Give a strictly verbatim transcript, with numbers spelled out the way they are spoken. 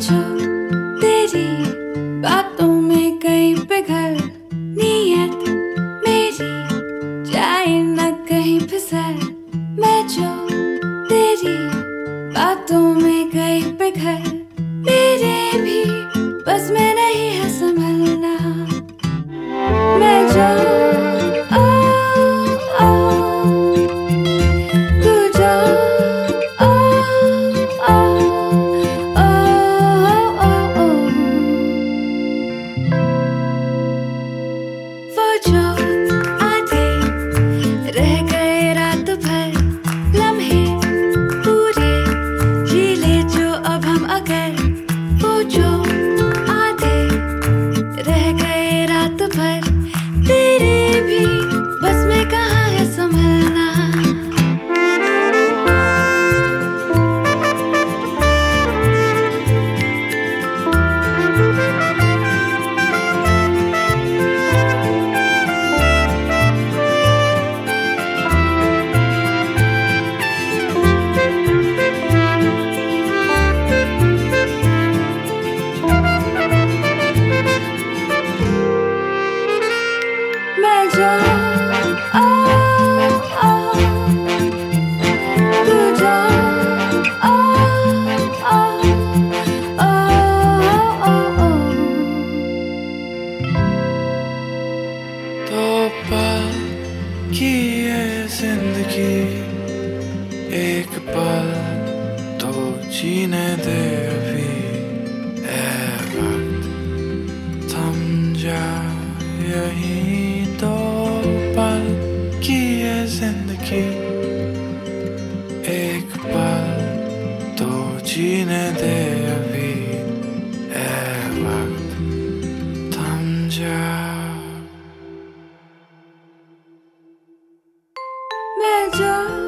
जो तेरी बातों में कहीं पिघल, नीयत मेरी जाए न कहीं फिसल। मैं जो तेरी बातों में कहीं पिघल, मेरे भी बस में नहीं है संभलना। मैं जो ओ, ओ, तू जो ओ, ओ, ओ, ओ, ओ, वो जो आधे रह गए रात भर, लम्हे पूरे जी ले जो अब हम अगर। वो जो आधे रह गए रात भर, तेरे भी बस में कहाँ है संभलना। मैं जो ओ, ओ, तू जो ओ, ओ, ओ, ओ, ओ, तो पल की ये जिंदगी, एक पल तो जीने दे अभी। ए वक्त थम जा यहीं, तो पल की ये जिंदगी, एक पल तो जीने दे अभी। ए वक्त थम जा। मैं जो